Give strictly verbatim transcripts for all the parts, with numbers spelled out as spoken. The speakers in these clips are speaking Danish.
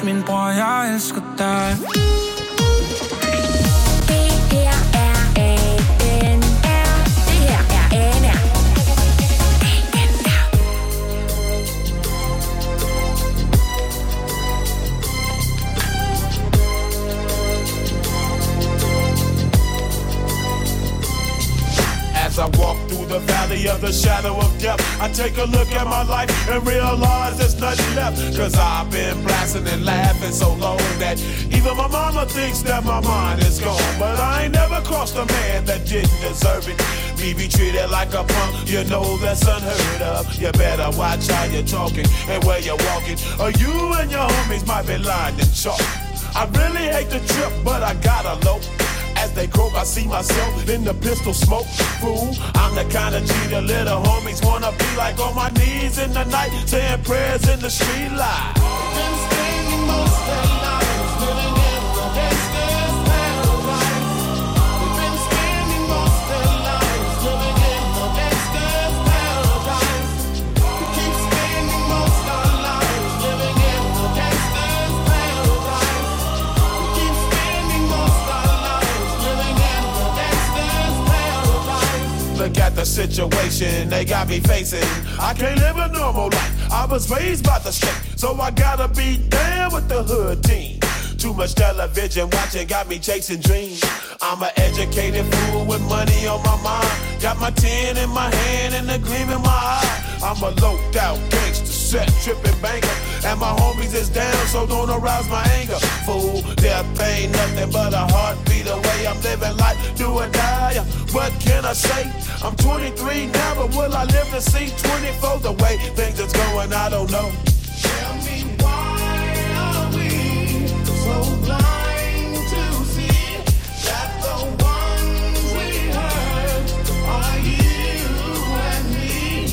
min bror, jeg elsker dig. As I walk through the valley of the shadow of death, I take a look at my life and realize there's nothing left. Cause I've been blasting and laughing so long that even my mama thinks that my mind is gone. But I ain't never crossed a man that didn't deserve it. Me be treated like a punk, you know that's unheard of. You better watch how you're talking and where you're walking, or you and your homies might be lying in chalk. I really hate the trip, but I gotta low. As they croak, I see myself in the pistol smoke. Fool, I'm the kind of G the little homies wanna be like, on my knees in the night, saying prayers in the street light. Been spending most of their lives living in the gangster's paradise. We've been spending most of their lives living in the gangster's paradise. We keep spending most of our lives living in the gangster's paradise. We keep spending most of our lives living in the gangster's paradise. Look at the situation they got me facing. I can't live a normal life. I was raised by the state, so I gotta be down with the hood team. Too much television watching got me chasing dreams. I'm an educated fool with money on my mind. Got my tin in my hand and a gleam in my eye. I'm a loped out gangster, set tripping banker, and my homies is down, so don't arouse my anger. Fool, death ain't nothing but a heartbeat away. I'm living life, do or die. What can I say? I'm twenty-three now, but will I live to see twenty-four? The way things is going, I don't know. Tell me why are we so blind to see that the ones we hurt are you and me?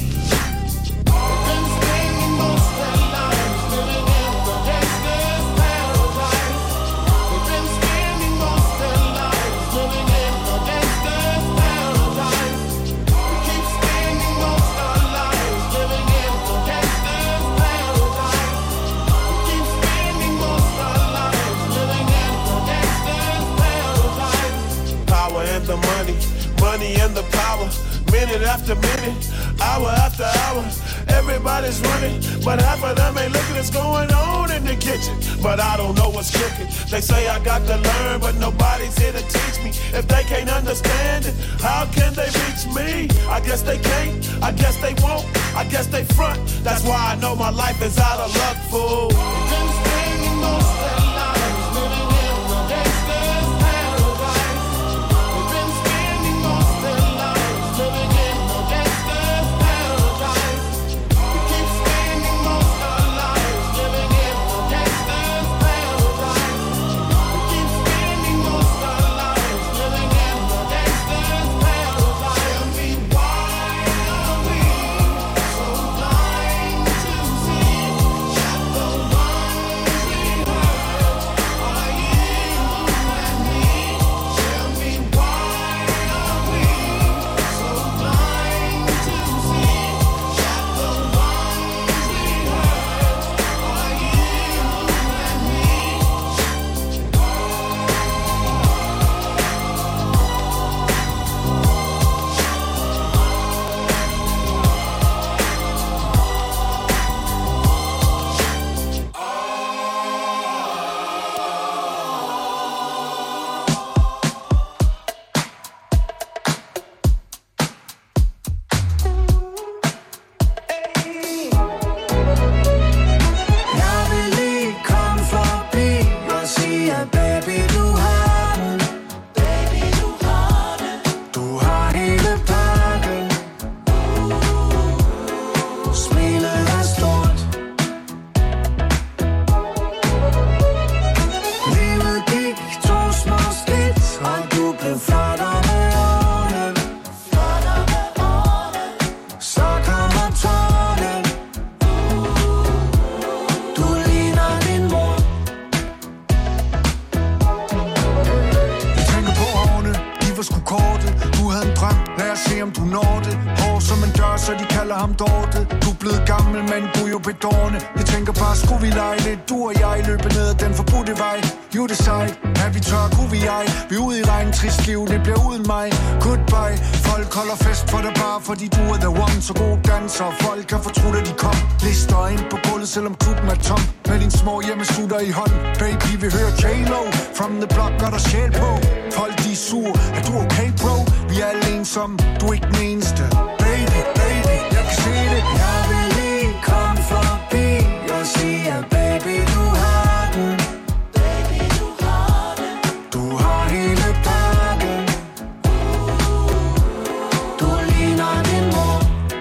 We've been spending most of our lives living in the gangster's paradise. We've been spending most of our lives living in the gangster's paradise. We keep spending most of our lives living in the gangster's paradise. We keep spending most of our lives living in the gangster's paradise. Power and the money, money and the power. Minute after minute, hour after hour, everybody's running, but half of them ain't looking what's going on in the kitchen. But I don't know what's cooking. They say I got to learn, but nobody's here to teach me. If they can't understand it, how can they reach me? I guess they can't, I guess they won't, I guess they front. That's why I know my life is out of luck, fool. We've been spending most of our lives living in the gangster's paradise. We've been spending most of our lives living in the gangster's paradise. We keep spending most of our lives living in the gangster's paradise. We keep spending most of our lives living in the gangster's paradise. Tell me why are we so blind to see that the ones we hurt are you and me? Tell me why are we so blind to see that the ones we hurt are you and me? Jeg vil lige komme forbi og sige, at baby, du har den. Baby, du har den. Du har hele pakken. Smilet er stort. Livet gik to små skridt, og du blev flottere med årene. Så kommer tårnen. Du ligner din mor. Jeg tænker på årene, de var sgu korte. Du havde en drøm, lad os se om du når det. Hår som en dør, så de kalder ham Dorte. Du blevet gammel, men du er jo bedårende. Jeg tænker bare, skulle vi lege lidt, du og jeg, løbe ned ad den forbudte vej. You decide, er vi tør, kunne vi ej. Vi er ude i regn, trist liv, det bliver uden mig. Goodbye, folk holder fest for dig bare, fordi du er the one. Så gode danser, folk kan fortrudt, at de kom. Lister ind på gulvet, selvom klubben er tom. Med din små hjemmesutter i hånden. Baby, vi hører J-Lo, from the block, gør der sjæl på. Folk, de er sur, er du okay, bro? Vi er alle ensomme, du er ikke den eneste. Baby, baby, jeg kan se det. Jeg vil lige komme forbi og sige, at baby, du har den. Baby, du har den. Du har hele pakken. Du ligner din mor.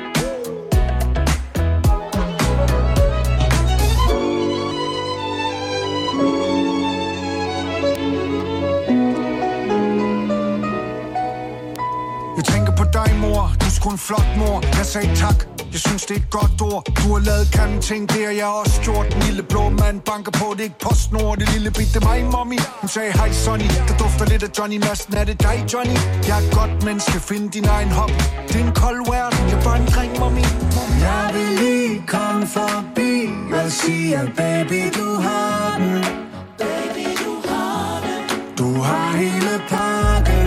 Jeg tænker på dig, mor. Du er sgu en flot mor. Jeg sagde tak. Jeg synes, det er et godt ord. Du har lavet kanden ting, det har jeg også gjort. Den lille blå mand banker på, det er ikke PostNord. Det lille bit, det er mig, mommy. Hun sagde, hej Sonny, der dufter lidt af Johnny Madsen. Er det dig, Johnny? Jeg er et godt menneske, find din egen hobby. Det er en kold verden, jeg er bare en dreng, mommy. Jeg vil lige komme forbi og sige, at baby, du har den. Baby, du har den. Du har hele pakken.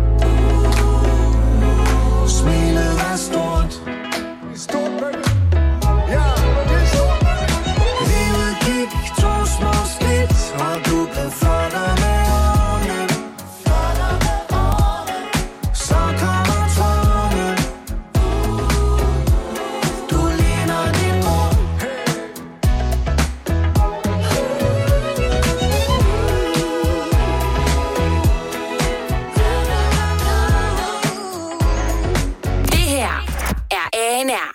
Smilet er stort. Stort, baby. Ja, det er stort, baby. Livet gik to små skridt, og du blev flottere med årene. Flottere med årene. Så kommer tårne. Du ligner din mor. Det her er A N R.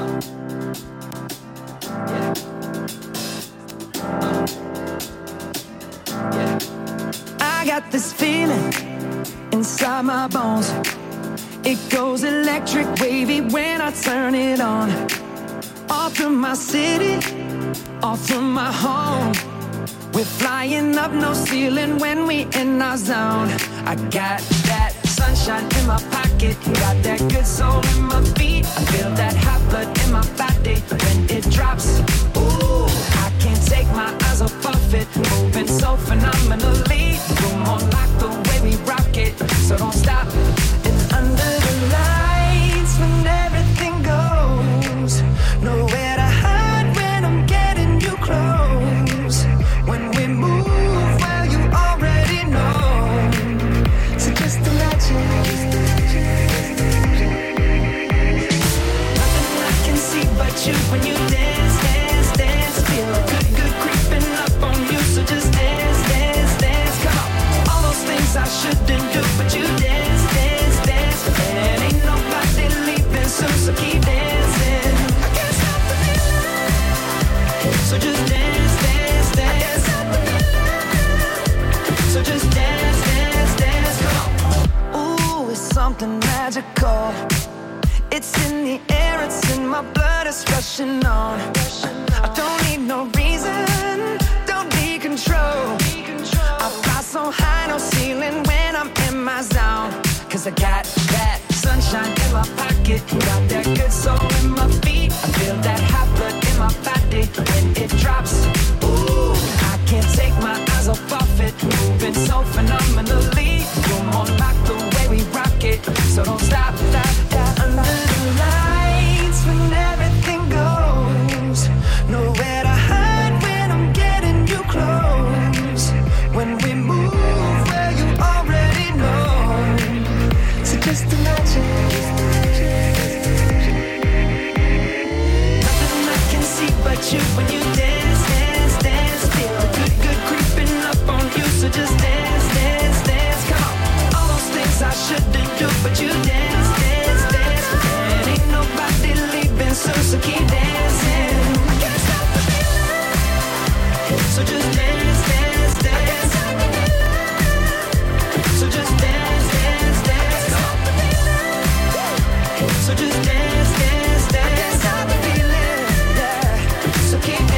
I got this feeling inside my bones. It goes electric wavy when I turn it on. Off from my city, off from my home. We're flying up no ceiling when we in our zone. I got that sunshine in my pocket, got that good soul in my feet. I feel that hot blood in my body when it drops. Ooh, I can't take my eyes off of it, moving so phenomenally. You're more like the way we rock it, so don't stop. And under the lights when everything goes, nowhere to hide when I'm getting you close. When we move, well you already know. So just imagine. Nothing I can see but you when you dance, dance, dance. Feel good, good creeping up on you. So just dance, dance, dance. Come on. All those things I shouldn't do, but you dance, dance, dance. And ain't nobody leaving soon, so keep dancing. I can't stop the feeling. So just dance, dance, dance. I can't stop the feeling. So just dance, dance, dance. Come on. Ooh, it's something magical. It's in the air, it's in my blood, it's rushing on. I don't need no reason, don't need control. I fly so high, no ceiling when I'm in my zone. Cause I got that sunshine in my pocket, got that good soul in my feet. I feel that hot blood in my body when it drops. Ooh, I can't take my eyes off of it, moving so phenomenally. You're more like the way we rock it, so don't stop, stop, stop. Under the lights when everything goes, nowhere to hide when I'm getting you close. When we move, well you already know. So just imagine. Nothing I can see but you when you dance, dance, dance. Feel good, good creeping up on you. So just dance, dance, dance. Come on. All those things I shouldn't do, but you dance, dance, dance. And ain't nobody leaving soon, so keep dancing. I can't stop the feeling. So just dance, dance, dance. I can't stop the feeling. So just dance, dance, dance. Come on. So just dance, dance, dance. I can't stop the feeling. Yeah. So keep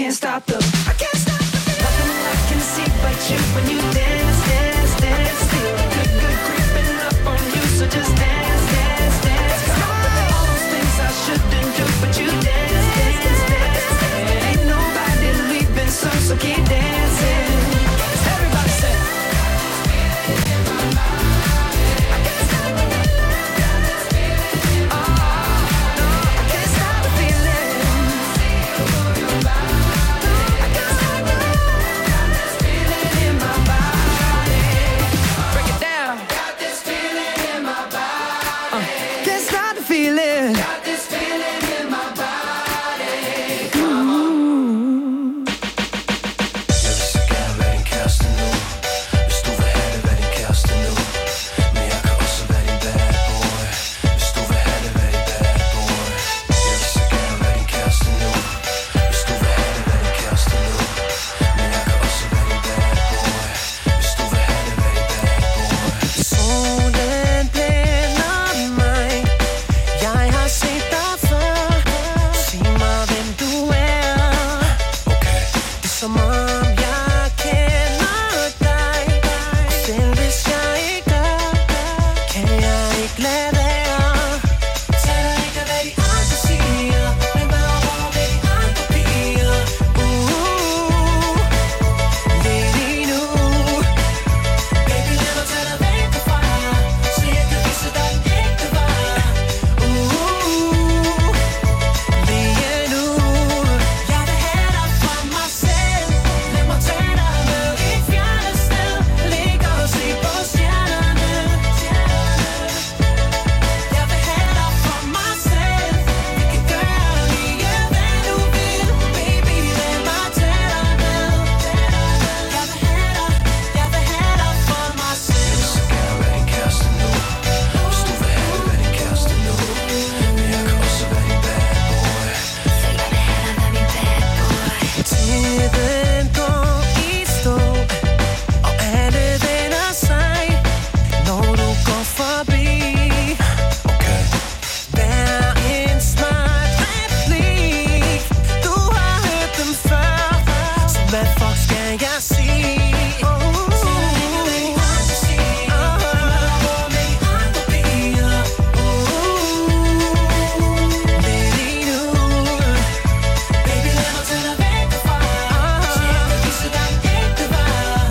can't stop the, I can't stop the feeling. Nothing I can see but you when you dance, dance, dance. Feel good, good creeping up on you, so just dance, dance, dance. Come on, all those things I shouldn't do, but you dance, dance, dance. Ain't nobody leaving soon, so keep dancing. Everybody say, I can't stop the feeling. Oh, no, I can't stop the feeling. I can't stop the feeling in my body. Break it down. Got this feeling in my body. Uh, can't stop the feeling. Got this feeling in my body. Come on. Jeg vil så gerne være din kæreste nu. Hvis du vil have det, vær din kæreste nu. Men jeg kan også være din bad boy. Hvis du vil have det, vær din bad boy. Jeg vil så gerne være din kæreste nu. Hvis du vil have det, vær din kæreste nu. Men jeg kan også være din bad boy. Hvis du vil have det, vær din bad boy. Solen blænder mig. Jeg har set dig før. Sig mig, hvem du er. Okay. Det er som om jeg kender dig. Og selv hvis jeg ikke gør, kan jeg ikke lade være. Taler ikke af, hvad de andre siger, men bare over, hvad de andre piger. Uh, lidt endnu. Baby, lad mig tage dig væk derfra, så jeg kan vise dig en ægte vare. Uh, lige nu. Jeg vil have dig for mig selv. Lad mig tage dig med et fjernet sted. Ligge og se på stjernerne. Jeg vil have dig for mig selv. Vi kan gøre lige hvad du vil. Baby, lad mig tage dig med. Jeg vil have dig, jeg vil have dig for mig Jeg vil selv. så gerne være din kæreste nu. Hvis du vil have det, vær din kæreste nu. Men jeg kan også være din bad boy. Tiden går i stå, og alle vender sig, når du går forbi. Okay. Vær en smart replik. Du har hørt dem før, så hvad fuck skal jeg sige? Baby, lad mig tage dig væk derfra, så jeg kan vise dig en ægte vare.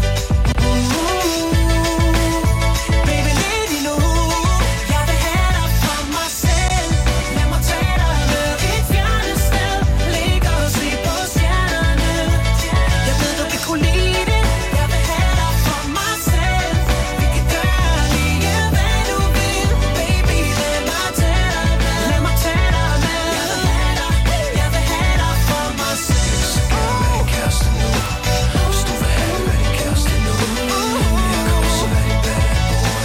Baby, lidt endnu. Jeg vil have dig for mig selv. Lad mig tage dig med et fjernet sted. Ligge og se på stjernerne. Jeg ved, du vil kunne lide det. Jeg vil have dig for mig selv. Vi kan gøre lige hvad du vil. Baby, lad mig tage dig med. Lad mig tage dig med. Jeg vil have dig, jeg vil have dig for mig selv. Så gerne være din kæreste nu. Hvis du vil have det, vær din kæreste nu. Men jeg kan også være din bad boy.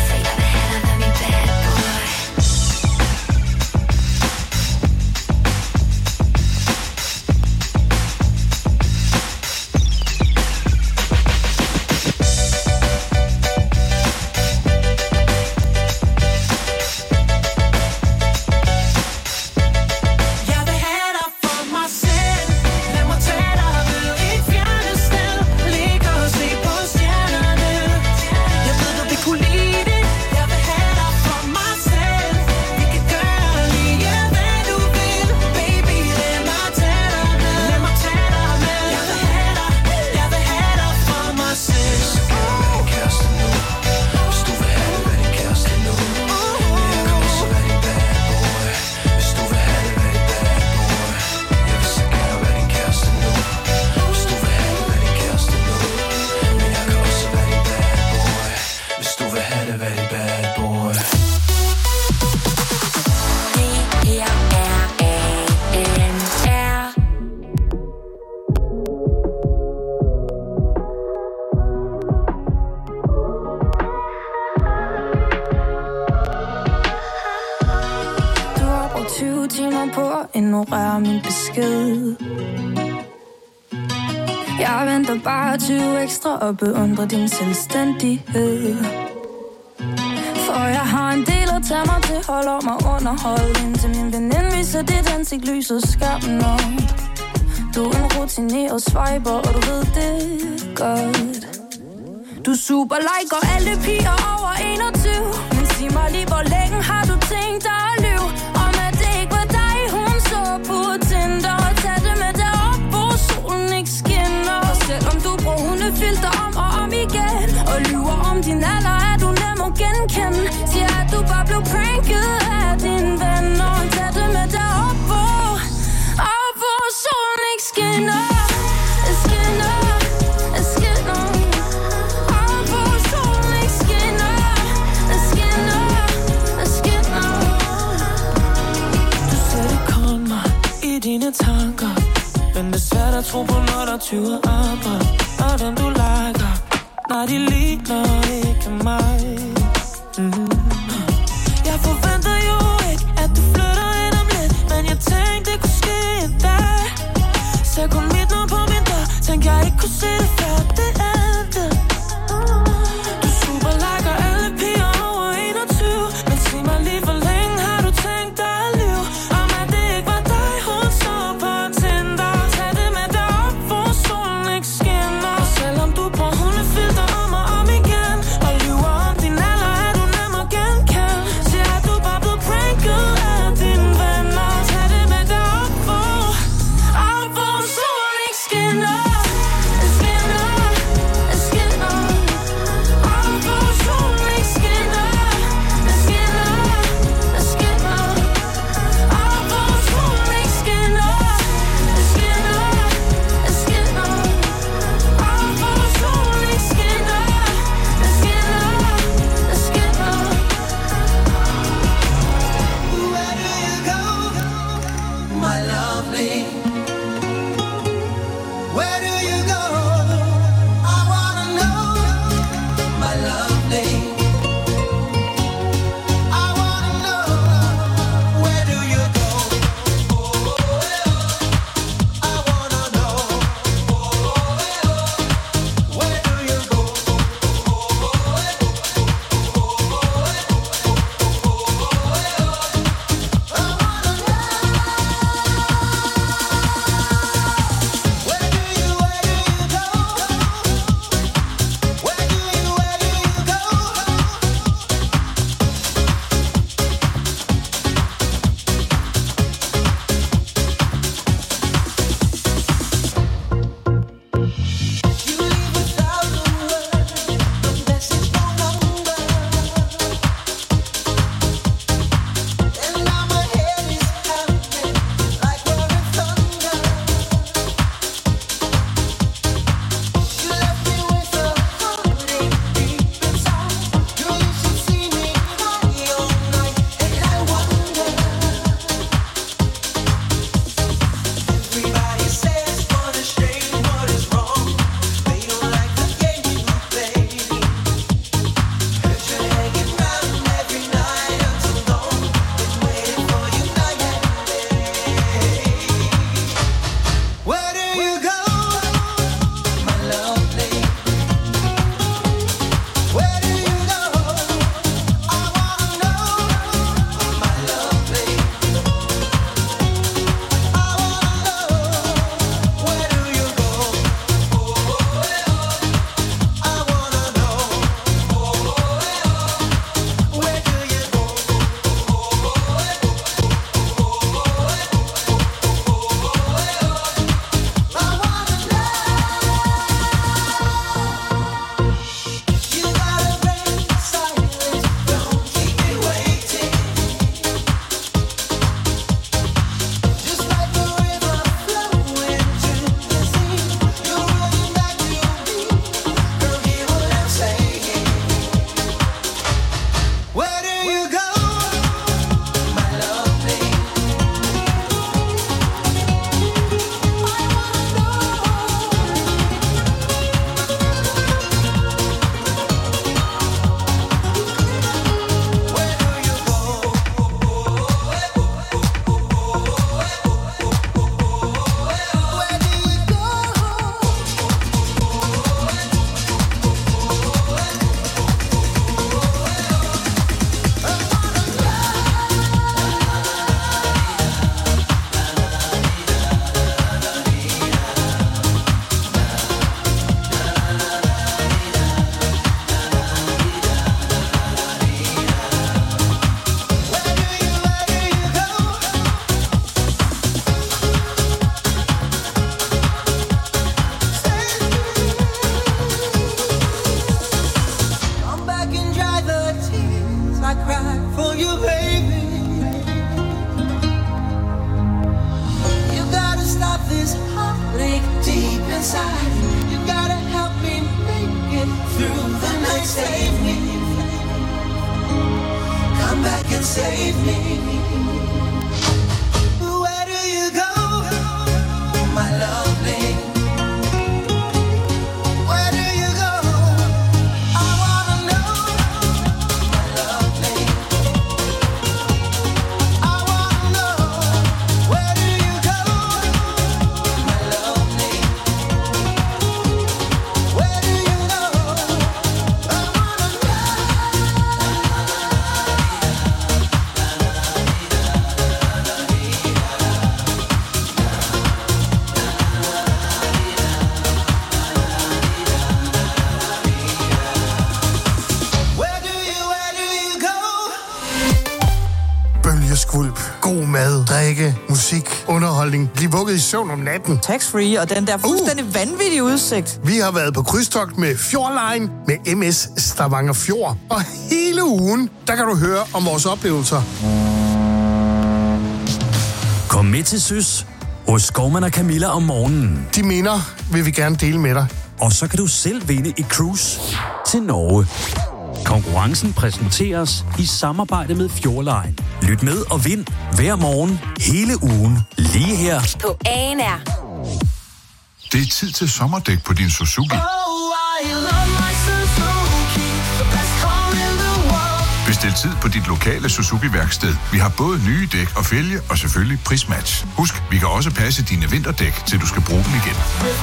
Jeg vil have dig for mig selv. Lad mig tage dig med et fjernet sted. Ligge og se på stjernerne. Jeg ved, du vil kunne lide det. Jeg vil have dig for mig selv. Vi kan gøre lige hvad du vil. Baby, lad mig tage dig med. Lad mig tage dig med. Jeg vil have dig, jeg vil have dig for mig selv. Så gerne være din kæreste nu. Hvis du vil have det, vær din kæreste nu. Men jeg kan også være din bad boy. Hvis du vil have det, vær din bad boy. Jeg vil så gerne være din kæreste nu. Hvis du vil have det, vær din kæreste nu. Men jeg kan også være din bad boy. Hvis du vil have det, vær din bad boy. Det her er A N R. Du har brugt tyve timer på at ignorere min besked. Jeg venter bare tyve ekstra og beundrer din selvstændighed. For jeg har en del at tage mig til, holder mig underholdt, indtil min veninde viser dit ansigt lyser skærmen op. Du er en rutineret swiper, og du ved det godt. Du super liker alle piger over enogtyve. Men sig mig lige, hvor længe har du tænkt dig at lyve? Om at det ikke var dig, hun så på Tinder. Og tag det med derop, hvor solen ikke skinner. Og selvom du bruger hundefilter om og om igen, og lyver om din alder, er du nem at genkende. Siger at du bare blev pranket af dine venner. Og tag det med derop, hvor, og hvor solen ikke skinner. Skinner, skinner. Dine tanker, men det er svært at tro på, når der tyver andre. Og dem du liker, nej, de ligner ikke mig. Mm. Jeg forventer jo ikke, at du flytter ind om lidt, men jeg tænkte, det kunne ske en dag. Så kom mit nummer på min dør, tænkte jeg ikke kunne se det før det endte. Du super liker alle piger over enogtyve, men sig mig lige, hvor længe har du tænkt dig at lyve? Om at det ikke var dig, hun så på Tinder. Tag det med derop, hvor solen ikke skinner. Og selvom du bruger hundefilter om og om igen, og lyver om din alder, er du nem at skvulp, god mad, drikke, musik, underholdning, bliv vugget i søvn om natten. Tax-free og den der fuldstændig uh. vanvittige udsigt. Vi har været på krydstogt med Fjordline med M S Stavanger Fjord. Og hele ugen, der kan du høre om vores oplevelser. Kom med til Søs hos Skovmand og Camilla om morgenen. De minder vil vi gerne dele med dig. Og så kan du selv vinde et cruise til Norge. Konkurrencen præsenteres i samarbejde med Fjordline. Lyt med og vind hver morgen hele ugen lige her på A N R. Det er tid til sommerdæk på din Suzuki. Bestil tid på dit lokale Suzuki-værksted. Vi har både nye dæk og fælge, og selvfølgelig prismatch. Husk, vi kan også passe dine vinterdæk, til du skal bruge dem igen.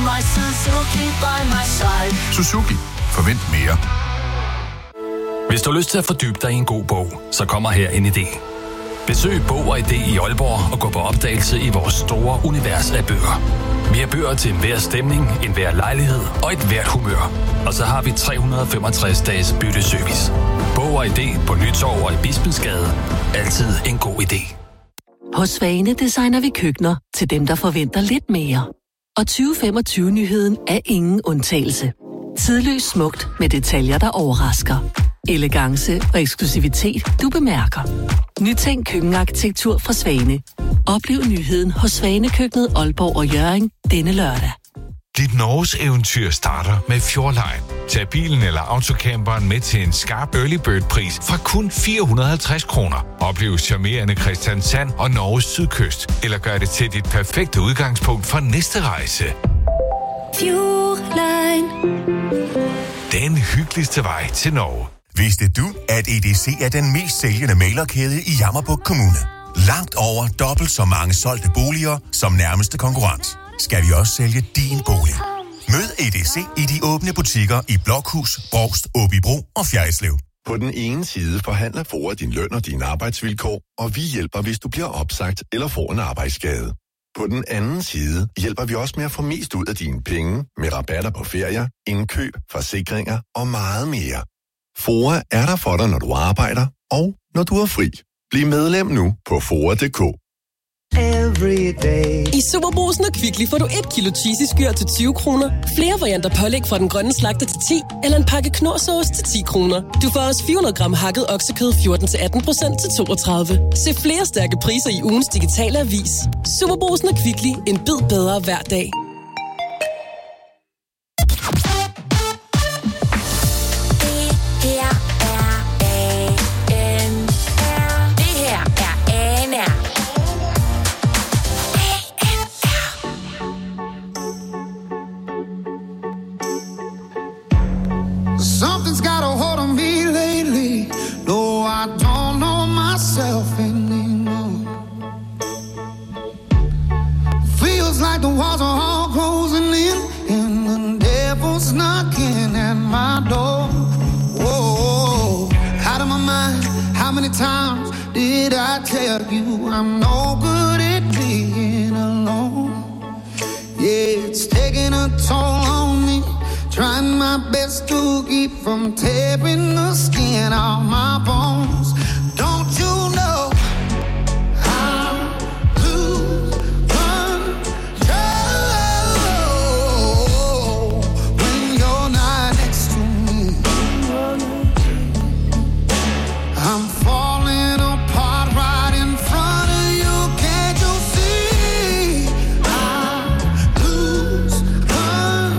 Suzuki. Forvent mere. Hvis du har lyst til at fordybe dig i en god bog, så kommer her en idé. Besøg Bog og Idé i Aalborg og gå på opdagelse i vores store univers af bøger. Vi har bøger til enhver stemning, enhver lejlighed og et hvert humør. Og så har vi tre hundrede og femogtres dages bytteservice. Bog og Idé på Nytorv og i Bispensgade. Altid en god idé. Hos Svane designer vi køkkener til dem, der forventer lidt mere. Og tyve femogtyve-nyheden er ingen undtagelse. Tidløst smukt med detaljer, der overrasker. Elegance og eksklusivitet, du bemærker. Nytænk køkkenarkitektur fra Svane. Oplev nyheden hos Svanekøkkenet Aalborg og Hjørring denne lørdag. Dit Norges eventyr starter med Fjordline. Tag bilen eller autocamperen med til en skarp early bird pris fra kun fire hundrede og halvtreds kroner. Oplev charmerende Kristiansand og Norges sydkyst. Eller gør det til dit perfekte udgangspunkt for næste rejse. Fjordline. Den hyggeligste vej til Norge. Vidste du, at E D C er den mest sælgende mailerkæde i Jammerbugt Kommune? Langt over dobbelt så mange solgte boliger som nærmeste konkurrent. Skal vi også sælge din bolig? Mød E D C i de åbne butikker i Blokhus, Brovst, Åbybro og Fjerritslev. På den ene side forhandler F O A din løn og dine arbejdsvilkår, og vi hjælper, hvis du bliver opsagt eller får en arbejdsskade. På den anden side hjælper vi også med at få mest ud af dine penge med rabatter på ferier, indkøb, forsikringer og meget mere. F O A er der for dig, når du arbejder og når du er fri. Bliv medlem nu på foa punktum d k. I Superbrugsen og Kvickly får du et kilo cheesy skyr til tyve kroner, flere varianter pålæg fra Den Grønne Slagter til ti, eller en pakke knorrsauce til ti kroner. Du får også fire hundrede gram hakket oksekød fjorten til atten procent til toogtredive. Se flere stærke priser i ugens digitale avis. Superbrugsen og Kvickly. En bid bedre hver dag. Something's got a hold on me lately. No, I don't know myself anymore. Feels like the walls are all closing in, and the devil's knocking at my door. Whoa, out of my mind. How many times did I tell you I'm no good at being alone? Yeah, it's taking a toll on me. Trying my best to keep from tearing the skin off my bones. Don't you know I lose control when you're not next to me? I'm falling apart right in front of you. Can't you see? I lose control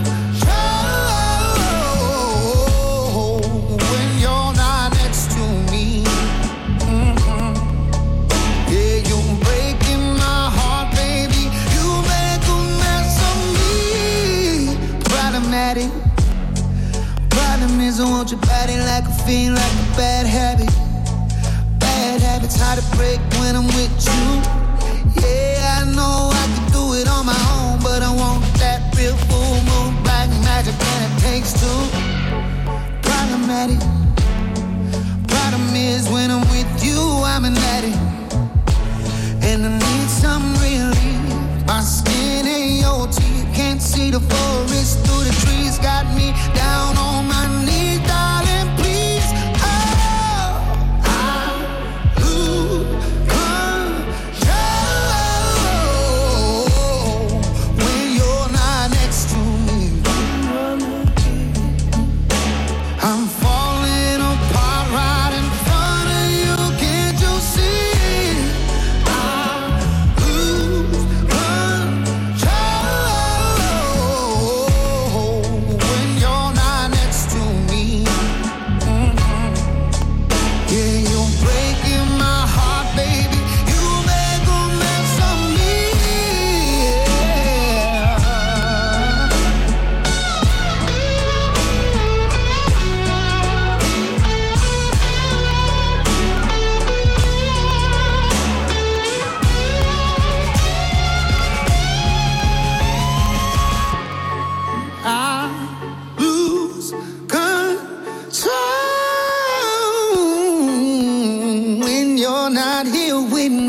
when you're not next to me. Mm-hmm. Yeah, you're breaking my heart, baby. You make a mess of me. Problematic. Problem is I want your body like a fiend, like a bad habit. Bad habits hard to break when I'm with you. Yeah, I know I can do it on my own, but I want that real full moon black magic, and it takes two. Problematic. Problem is when I'm with you, I'm an addict, and I need some relief. My skin ain't your teeth, can't see the forest through the trees. Got me down on my knees, darling, please. Oh, I lose control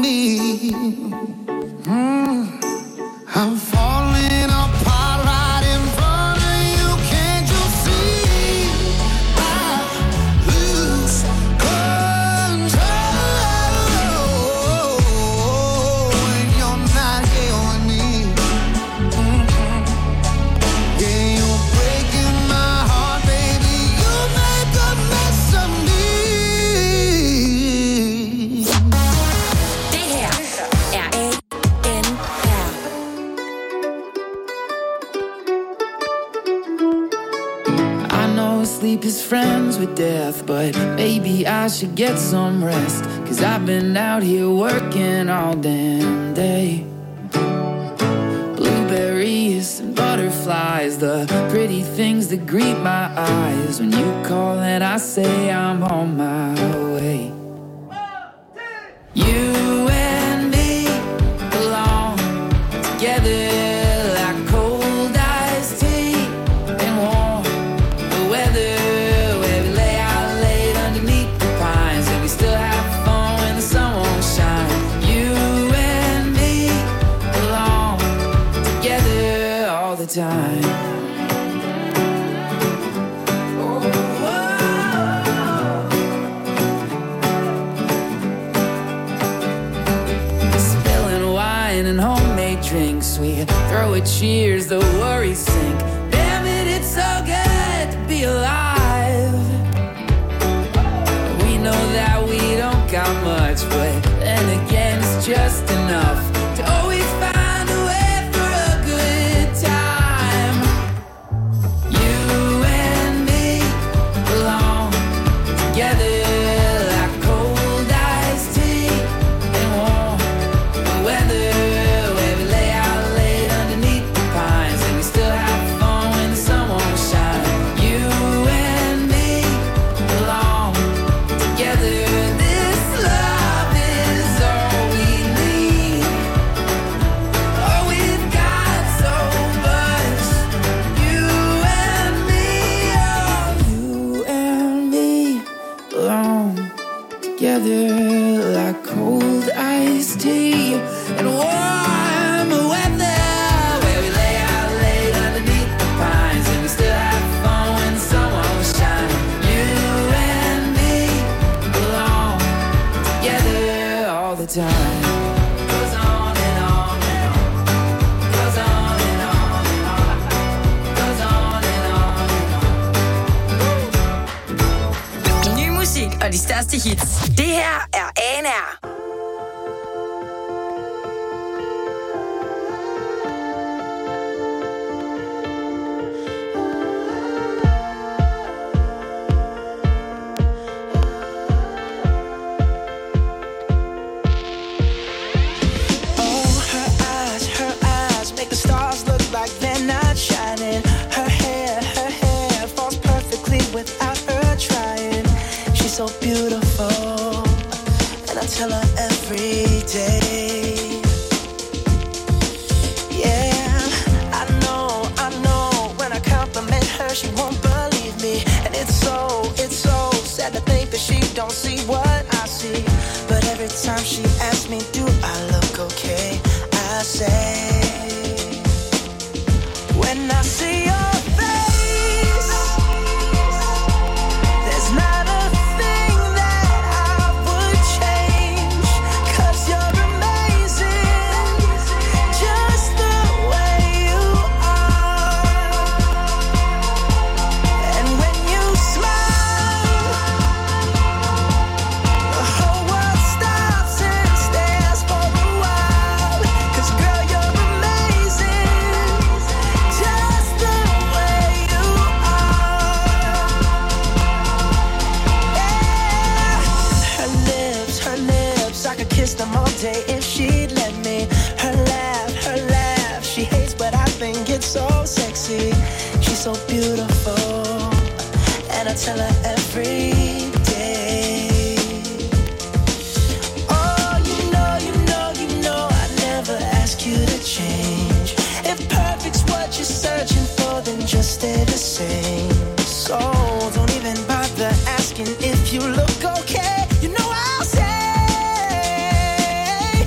me. Mm. I'm falling apart right in front of you. Can't you see? I lose control when you're not here with me. Mm-hmm. Yeah, you're breaking my heart, baby. You make a mess of me. Det her er A N R. I know sleep is friends with death, but maybe I should get some rest. Cause I've been out here working all damn day. Blueberries and butterflies, the pretty things that greet my eyes. When you call and I say I'm on my way. You and me belong together like cold iced tea and warm the weather, where we lay out late underneath the pines and we still have fun when the sun won't shine. You and me belong together all the time. Spilling wine and homemade drinks, we throw a cheers, the worries sink. Damn it, it's so good to be alive. We know that we don't got much, but then again it's just enough to always find a way for a good time. You and me belong together like cold iced tea and warm the weather, where we lay out late underneath the pines and we still have fun when the sun won't shine. You and me belong together. This love is all we need. Oh, we've got so much. You and me, oh, you and me belong together like cold iced tea and warm weather, where we lay out late underneath the pines and we still have fun when the sun won't shine. You and me belong together all the time. Goes on and on and on. Goes on and on and on. Goes on and on and on. Ny musik og de største hits. Det her er A N R. Oh, her eyes, her eyes make the stars look like they're not shining. Her hair, her hair falls perfectly without her trying. She's so beautiful, and I tell her every day. Yeah, I know, I know. When I compliment her, she won't believe me, and it's so, it's so sad to think that she don't see what I see. But every time she asks me, do I look okay? I say, when I see your face, there's not a thing that I would change. 'Cause you're amazing, just the way you are. And when you smile, the whole world stops and stares for a while. 'Cause girl, you're amazing, just the way you are. Yeah. Her lips, her lips, I could kiss them all day if she'd let me. Her laugh, her laugh, she hates but I think it's so sexy. She's so beautiful, and I tell her every day. Oh, you know, you know, you know I'd never ask you to change. If perfect's what you're searching for, then just stay the same. So don't even bother asking if you look okay. You know I'll say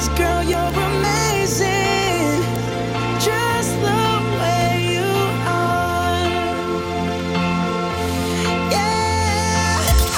'cause girl, you're amazing, just the way you are. Yeah.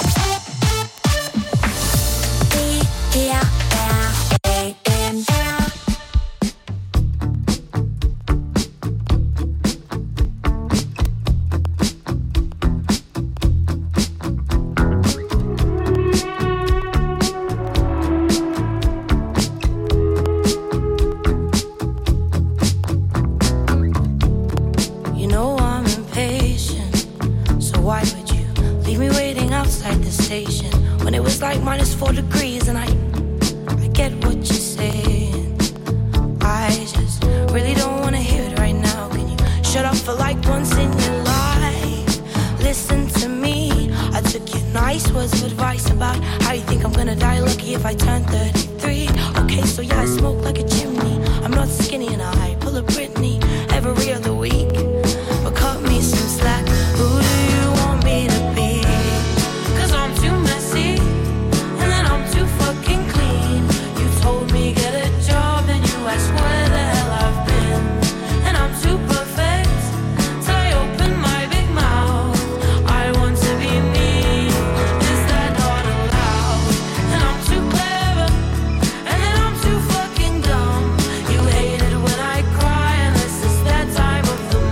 You know I'm impatient, so why would you leave me waiting outside the station when it was like minus four degrees? And I, I get what you're saying. I just really don't wanna hear it right now. Can you shut up for like once in your life? Listen to me. I took your nice words of advice about how you think I'm gonna die lucky if I turn thirty-three. Okay, so yeah, I smoke like a chimney. I'm not skinny and I pull a Britney every other week. But cut me some slack. Who do you want me to be? 'Cause I'm too messy, and then I'm too fucking clean. You told me get a job, and you asked where the hell I've been. And I'm too perfect till I open my big mouth. I want to be me. Is that not allowed? And I'm too clever, and then I'm too fucking dumb. You hate it when I cry, unless it's that time of the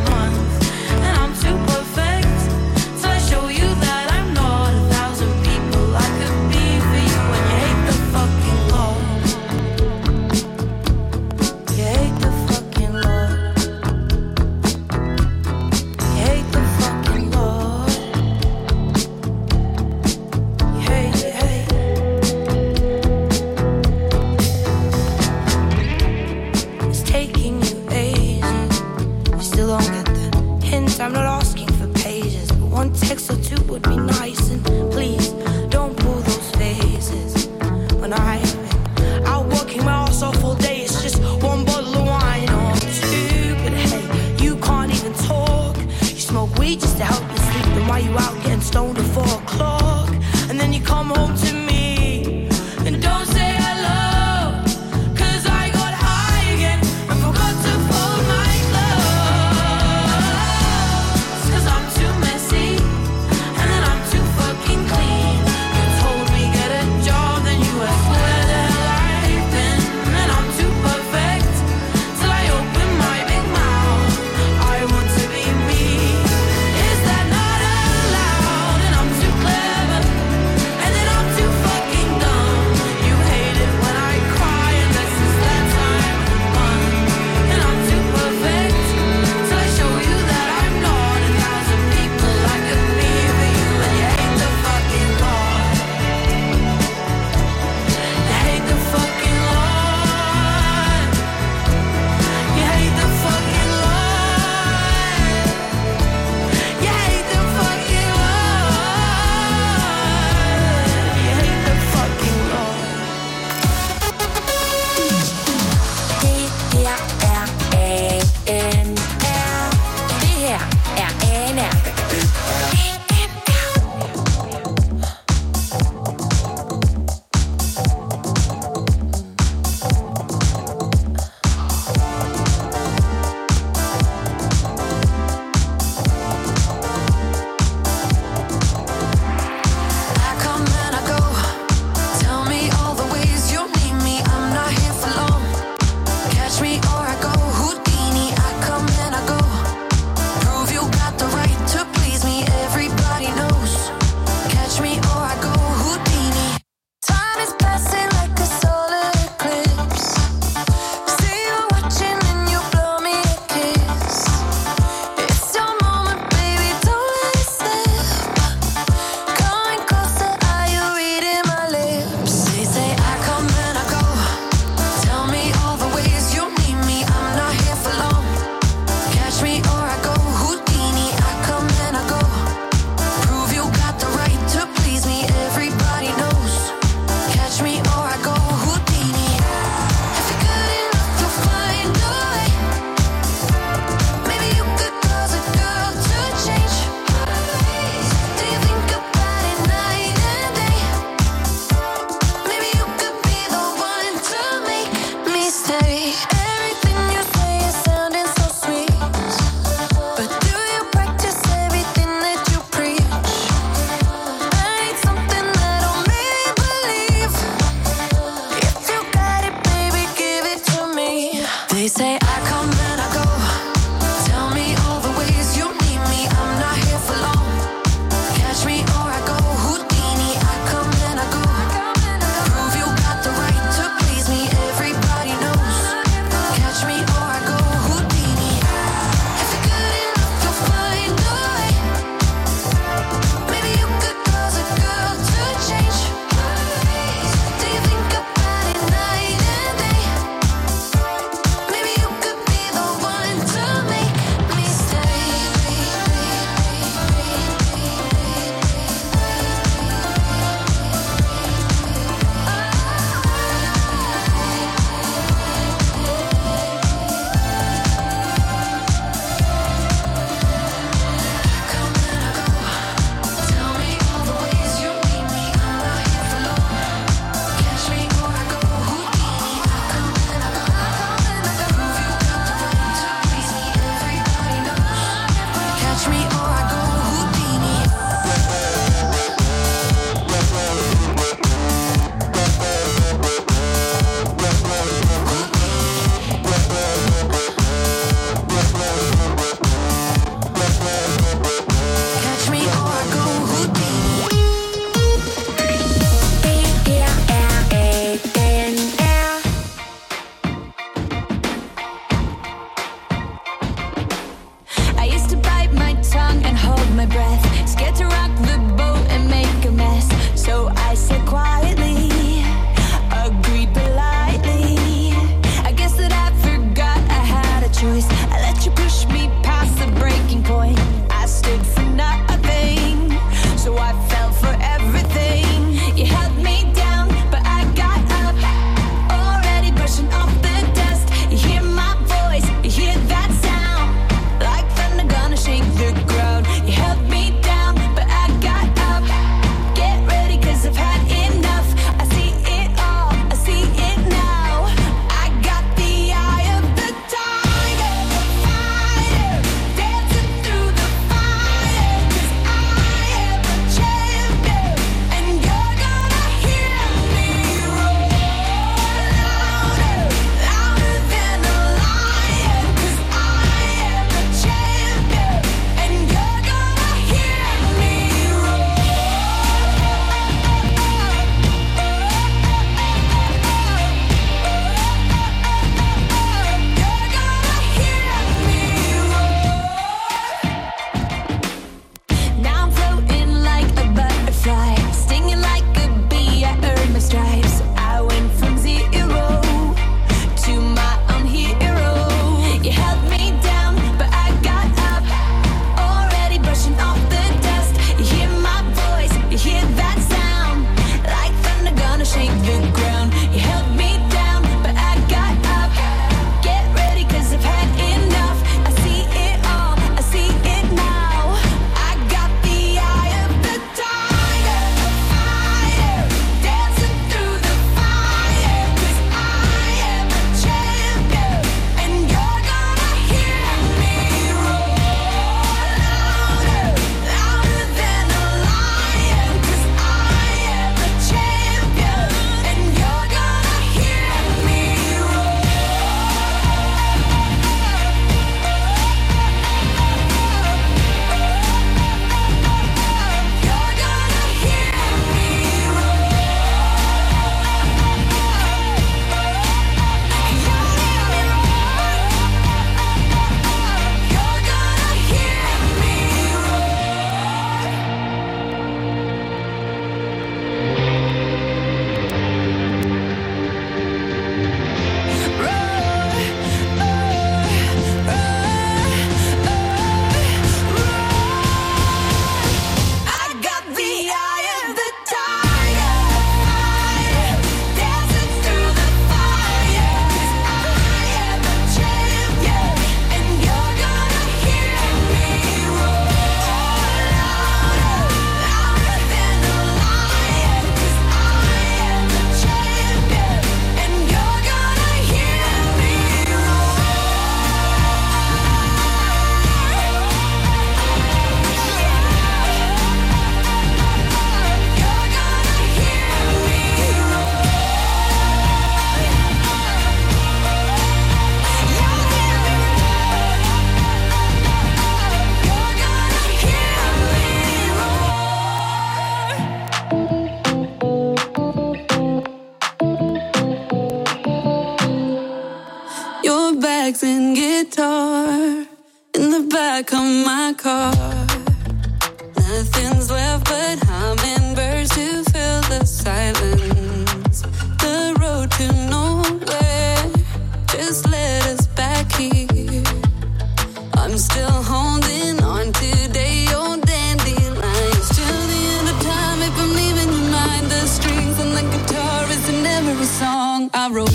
guitar in the back of my car. Nothing's left but hummingbirds to fill the silence. The road to nowhere just led us back here. I'm still holding on to day-old dandelions. Till the end of time, if I'm leaving your mind, the strings and the guitar is in every song I wrote.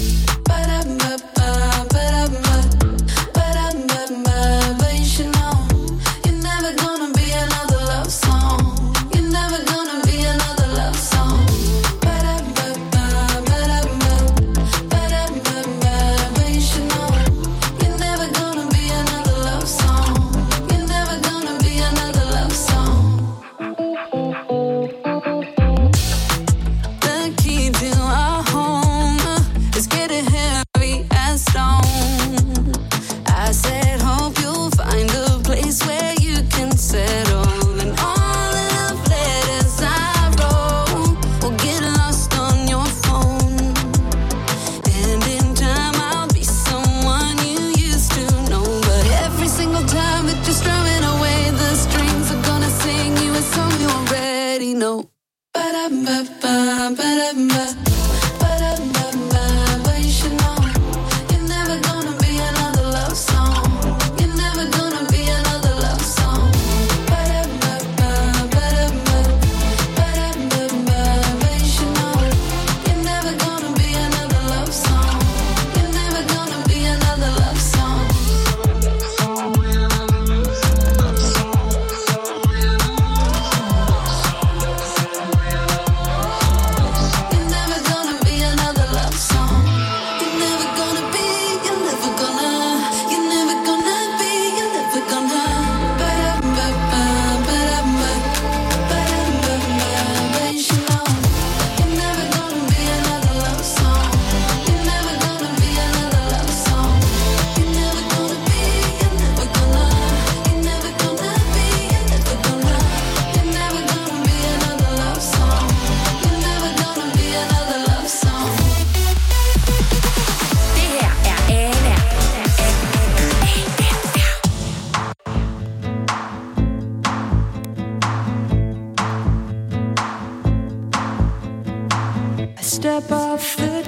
Step off the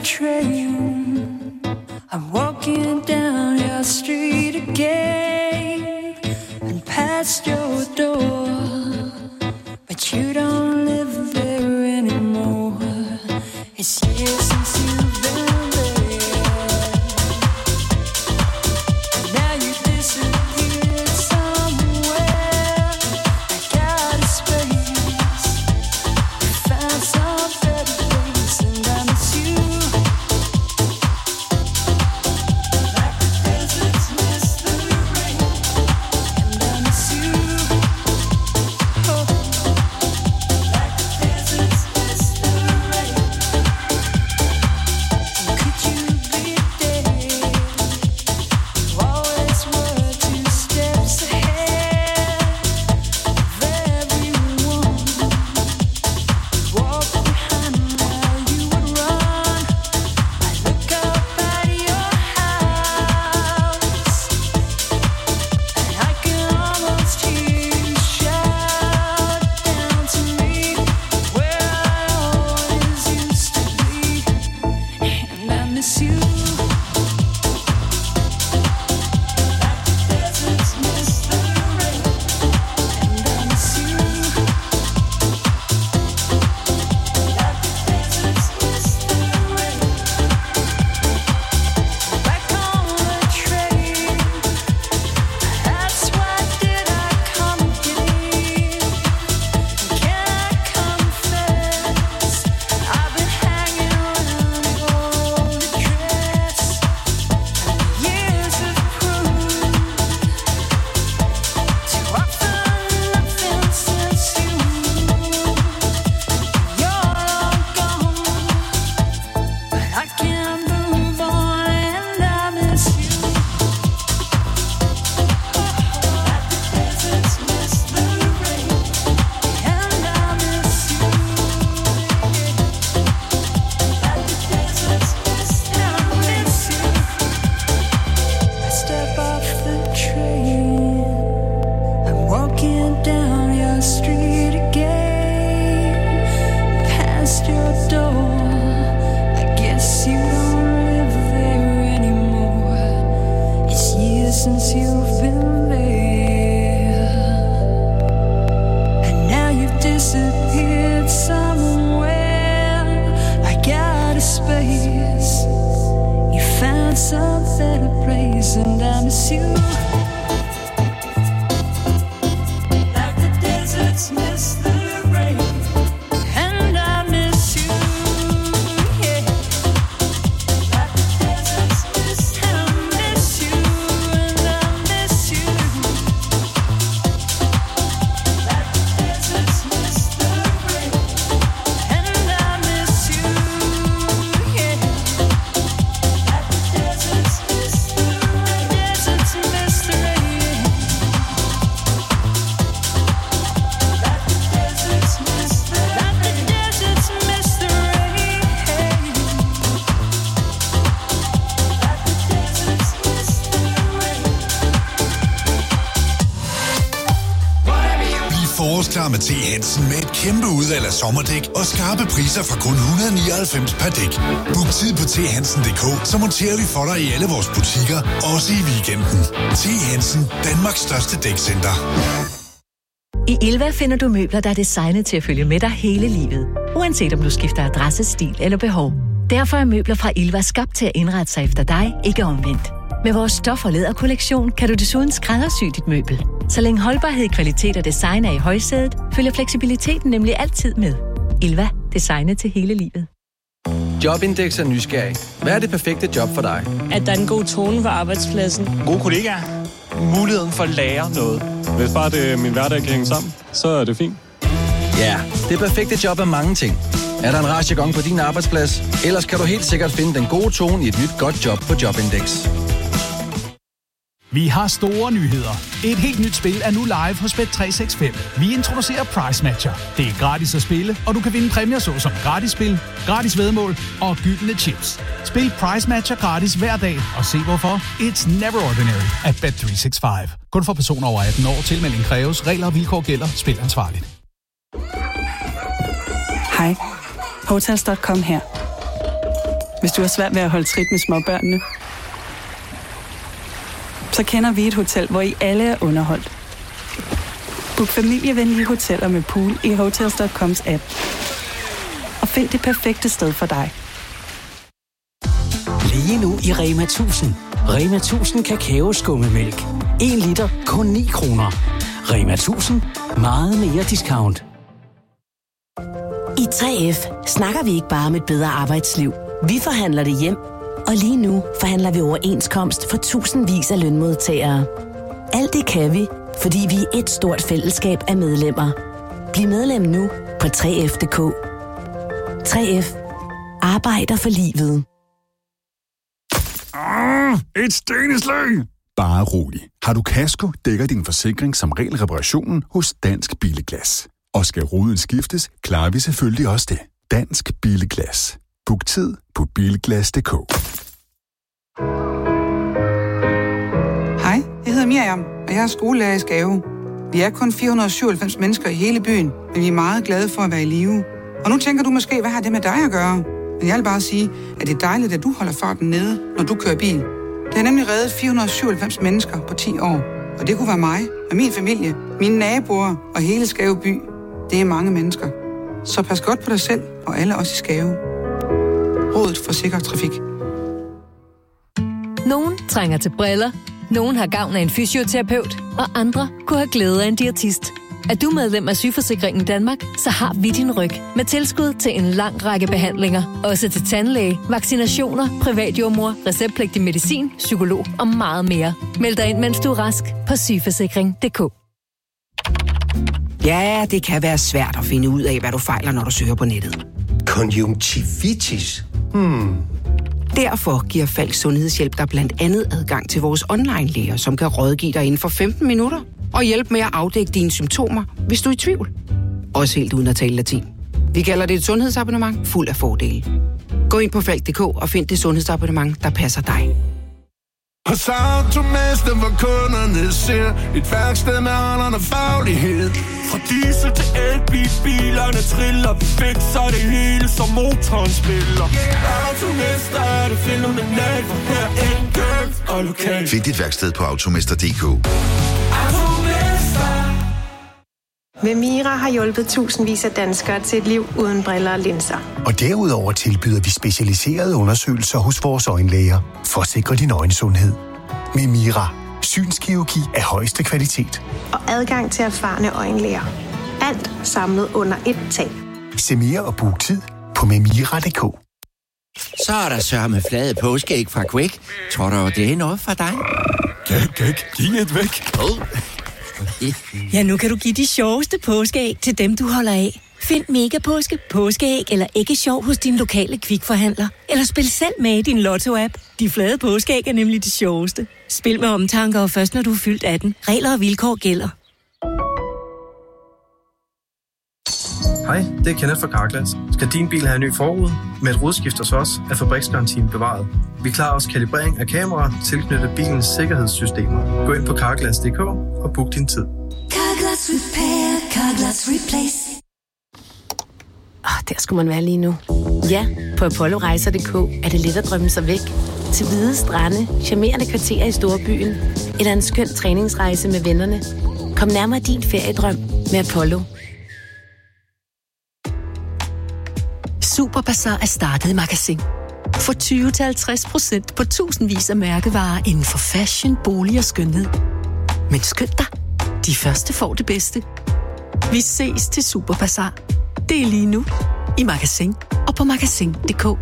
train, I'm walking down your street again and past your door, but you don't live there anymore. It's years since you've been there, and now you disappeared somewhere. I got a space, found some better place, and I miss you. Like the deserts miss the rain, and I miss you. Oh, like the deserts miss the rain. your door. I guess you don't live there anymore. It's years since you've been there, and now you've disappeared somewhere. Like out of space, you found some better place, and I miss you. Like the deserts miss the rain, and I miss you, yeah. Like the deserts miss, and I miss you, and I miss you. Like the deserts miss the rain, and I miss you, yeah. Like the deserts miss the rain, deserts miss the rain. Like the deserts miss the rain, like the deserts miss the rain. Like the deserts miss the rain. Bliv forårsklar med T. Hansen med et kæmpe udvalg af sommerdæk og skarpe priser fra kun et hundrede og nioghalvfems per dæk. Book tid på t hansen punktum d k, så monterer vi for dig i alle vores butikker, også i weekenden. T. Hansen, Danmarks største dækcenter. I Ilva finder du møbler, der er designet til at følge med dig hele livet. Uanset om du skifter adresse, stil eller behov. Derfor er møbler fra Ilva skabt til at indrette sig efter dig, ikke omvendt. Med vores stof- og læderkollektion kan du desuden skræddersy dit møbel. Så længe holdbarhed, kvalitet og design er i højsædet, følger fleksibiliteten nemlig altid med. Ilva. Designet til hele livet. Jobindex er nysgerrig. Hvad er det perfekte job for dig? At der er en god tone på arbejdspladsen. Gode kollegaer. Muligheden for at lære noget. Hvis bare det, min hverdag kan hænge sammen, så er det fint. Ja, det perfekte job er mange ting. Er der en rarjargon på din arbejdsplads? Ellers kan du helt sikkert finde den gode tone i et nyt godt job på Jobindex. Vi har store nyheder. Et helt nyt spil er nu live hos Bet tre seks fem. Vi introducerer Price Matcher. Det er gratis at spille, og du kan vinde præmier såsom gratis spil, gratis væddemål og gyldne chips. Spil Price Matcher gratis hver dag, og se hvorfor. It's never ordinary at Bet tre seks fem. Kun for personer over atten år. Tilmelding kræves. Regler og vilkår gælder. Spil ansvarligt. Hej. Hotels punktum com her. Hvis du har svært ved at holde trit med småbørnene, så kender vi et hotel, hvor I alle er underholdt. Book familievenlige hoteller med pool i Hotels punktum coms app. Og find det perfekte sted for dig. Lige nu i Rema tusind. Rema tusind kakaoskummemælk. en liter kun ni kroner. Rema tusind. Meget mere discount. I tre F snakker vi ikke bare om et bedre arbejdsliv. Vi forhandler det hjem. Og lige nu forhandler vi overenskomst for tusindvis af lønmodtagere. Alt det kan vi, fordi vi er et stort fællesskab af medlemmer. Bliv medlem nu på tre F punktum d k. tre F. Arbejder for livet. Ah, et steneslag! Bare rolig. Har du kasko, dækker din forsikring som regel reparationen hos Dansk Billeglas. Og skal ruden skiftes, klarer vi selvfølgelig også det. Dansk Billeglas. Book tid på bilglas punktum d k. Hej, jeg hedder Miriam, og jeg er skolelærer i Skave. Vi er kun fire hundrede og syvoghalvfems mennesker i hele byen, men vi er meget glade for at være i live. Og nu tænker du måske, hvad har det med dig at gøre? Men jeg vil bare sige, at det er dejligt, at du holder farten nede, når du kører bil. Det har nemlig reddet fire hundrede og syvoghalvfems mennesker på ti år. Og det kunne være mig og min familie, mine naboer og hele Skave by. Det er mange mennesker. Så pas godt på dig selv og alle os i Skave. Rådet for sikker trafik. Nogen trænger til briller, nogen har gavn af en fysioterapeut, og andre kunne have glæde af en diætist. Er du medlem af Sygeforsikringen Danmark, så har vi din ryg med tilskud til en lang række behandlinger. Også til tandlæge, vaccinationer, privatjordmor, receptpligtig medicin, psykolog og meget mere. Meld dig ind, mens du er rask på sygeforsikring punktum d k. Ja, det kan være svært at finde ud af, hvad du fejler, når du søger på nettet. Konjunktivitis? Hmm. Derfor giver Falk Sundhedshjælp dig blandt andet adgang til vores online-læger, som kan rådgive dig inden for femten minutter og hjælpe med at afdække dine symptomer, hvis du er i tvivl. Også helt uden at tale latin. Vi kalder det et sundhedsabonnement fuld af fordele. Gå ind på falk punktum d k og find det sundhedsabonnement, der passer dig. Hos Automester, hvor kunderne ser et værksted med holderne faglighed. Fra diesel til elbil, bilerne triller, vi fikser det hele, som motoren spiller. Automester er det fænomenalt, for her er enkelt og lokalt. Find dit værksted på automester punktum d k. Med Mira har hjulpet tusindvis af danskere til et liv uden briller og linser. Og derudover tilbyder vi specialiserede undersøgelser hos vores øjenlæger for at sikre din øjensundhed. Med Mira, synskirurgi af højeste kvalitet. Og adgang til erfarne øjenlæger. Alt samlet under et tag. Se mere og book tid på memira punktum d k. Så er der sørme flade påskeæg fra Quick. Tror du, det er noget for dig? Gæk, gæk, givet væk. Ja, nu kan du give de sjoveste påskeæg til dem, du holder af. Find Mega Påske, påskeæg eller æggesjov hos din lokale Kvikforhandler. Eller spil selv med i din Lotto-app. De flade påskeæg er nemlig de sjoveste. Spil med omtanke og først når du er fyldt atten. Regler og vilkår gælder. Hej, det er Kenneth fra Carglass. Skal din bil have en ny forrude? Med et rodskift hos os er fabriksgarantien bevaret. Vi klarer også kalibrering af kameraer tilknyttet bilens sikkerhedssystemer. Gå ind på carglass punktum d k og book din tid. Carglass Repair, Carglass Replace. Oh, der skulle man være lige nu. Ja, på apollorejser punktum d k er det let at drømme sig væk. Til hvide strande, charmerende kvarterer i storbyen. Eller en skøn træningsrejse med vennerne. Kom nærmere din feriedrøm med Apollo. Superbazar er startet i Magasin. For tyve til halvtreds procent på tusindvis af mærkevarer inden for fashion, bolig og skønhed. Men skynd dig, de første får det bedste. Vi ses til Superbazar. Det er lige nu i Magasin og på magasin punktum d k.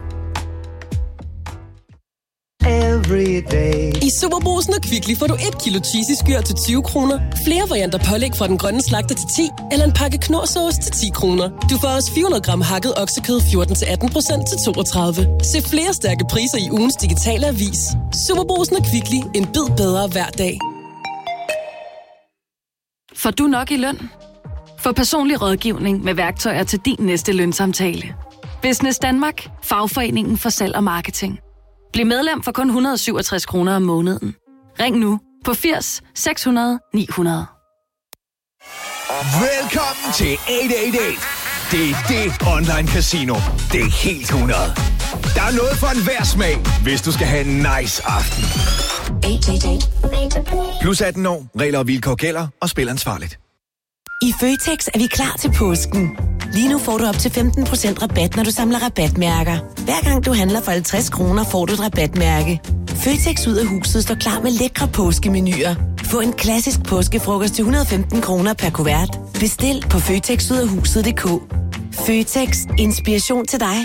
I Superbrugsen og Kvickly får du et kilo cheesy skyr til tyve kroner, flere varianter pålæg fra den grønne slagter til ti, eller en pakke knorrsauce til ti kroner. Du får også fire hundrede gram hakket oksekød fjorten til atten procent til toogtredive. Se flere stærke priser i ugens digitale avis. Superbrugsen og Kvickly. En bid bedre hver dag. Får du nok i løn? Få personlig rådgivning med værktøjer til din næste lønsamtale. Business Danmark. Fagforeningen for salg og marketing. Bliv medlem for kun et hundrede og syvogtres kroner om måneden. Ring nu på firs seks hundrede ni hundrede. Velkommen til otte otte otte. Det er det online casino. Det er helt hundrede. Der er noget for enhver smag, hvis du skal have en nice aften. Plus atten år. Regler og vilkår gælder, og spil ansvarligt. I Føtex er vi klar til påsken. Lige nu får du op til femten procent rabat, når du samler rabatmærker. Hver gang du handler for halvtreds kroner, får du et rabatmærke. Føtex ud af huset står klar med lækre påskemenuer. Få en klassisk påskefrokost til et hundrede og femten kroner per kuvert. Bestil på føtex ud af huset punktum d k. Føtex. Inspiration til dig.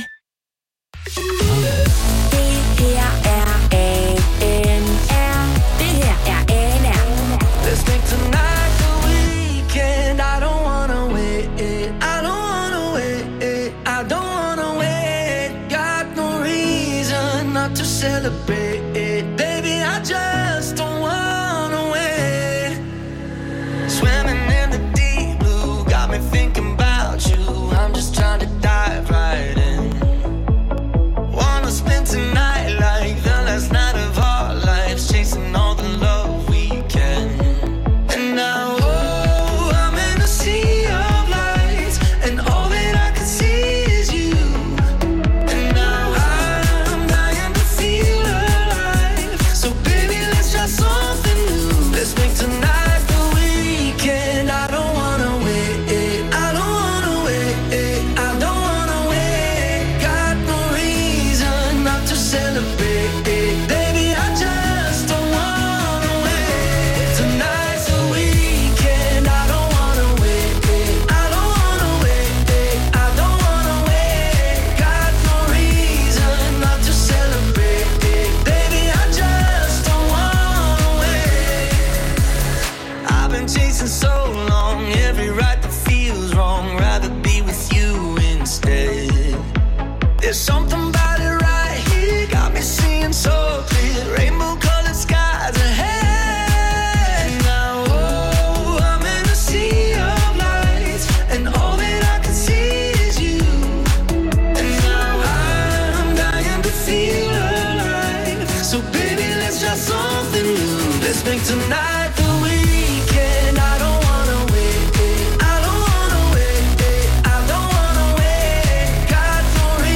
Det her er A N R. Det her er A N R. Let's make tonight the weekend. I don't wanna wait. I don't wanna wait. I don't wanna wait. Got no reason not to celebrate. Baby, I just don't wanna wait. Swimming in the deep blue got me thinking about you. I'm just trying to dive right in. Wanna spend tonight like the last night of our lives, chasing all the love we can. And now, oh, I'm in a sea of lights, and all that I can see is you. And now I'm dying to feel alive. So baby, let's try something new. Let's make tonight the weekend. I don't wanna wait. I don't wanna wait. I don't wanna wait. Got no reason not to celebrate. Baby, I just don't wanna wait. Tonight's the weekend. I don't wanna wait. I don't wanna wait. I don't wanna wait. Got no reason not to celebrate. Baby, I just don't wanna wait. I've been chasing so long, every right that feels wrong. Rather be with you instead. There's something about it right here, got me seeing so clear. Rainbow colored skies ahead. Now, oh, I'm in a sea of lights, and all that I can see is you. And now I'm dying to feel alive. So baby, let's try something new. Let's make tonight the weekend. I don't wanna wait. I don't wanna wait. I don't wanna wait. Got no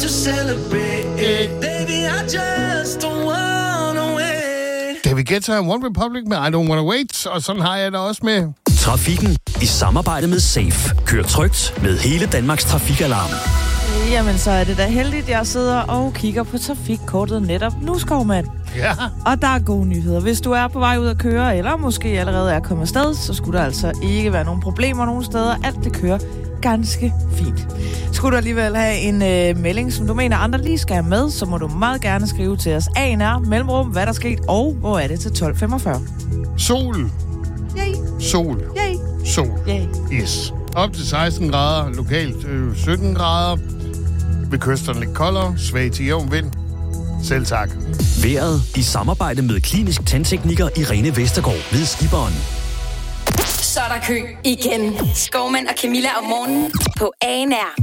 to celebrate. Baby, I just don't wanna wait. David Guetta, One Republic med I Don't Wanna Wait, og sådan har jeg det også med Trafikken i samarbejde med Safe. Kør trygt med hele Danmarks trafikalarm. Jamen, så er det da heldigt, jeg sidder og kigger på trafikkortet netop nu, Skovmand. Ja. Og der er gode nyheder. Hvis du er på vej ud at køre, eller måske allerede er kommet afsted, så skulle der altså ikke være nogen problemer nogen steder. Alt det kører ganske fint. Skulle du alligevel have en øh, melding, som du mener andre lige skal have med, så må du meget gerne skrive til os A N R, mellemrum, hvad der er sket, og hvor er det til tolv femogfyrre. Sol. Yay. Sol. Yay. Sol. Yay. Yes. Op til seksten grader, lokalt øh, sytten grader. Ved kysterne lidt koldere, svag til jævn vind. Selv tak. Været i samarbejde med klinisk tandtekniker Irene Vestergaard ved Skiberen. Så er der kø igen. Skovmand og Camilla om morgenen på A N R.